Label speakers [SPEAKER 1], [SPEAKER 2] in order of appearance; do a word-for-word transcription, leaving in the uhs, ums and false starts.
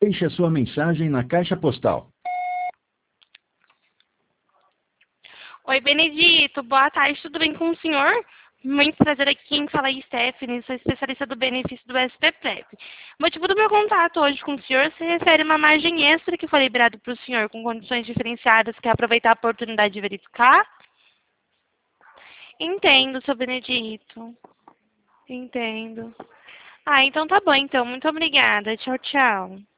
[SPEAKER 1] Deixe a sua mensagem na caixa postal.
[SPEAKER 2] Oi, Benedito. Boa tarde, tudo bem com o senhor? Muito prazer aqui, quem fala é Stephanie, sou especialista do benefício do S P Prep. O motivo do meu contato hoje com o senhor se refere a uma margem extra que foi liberada para o senhor com condições diferenciadas. Quer aproveitar a oportunidade de verificar? Entendo, seu Benedito. Entendo. Ah, então tá bom, então. Muito obrigada. Tchau, tchau.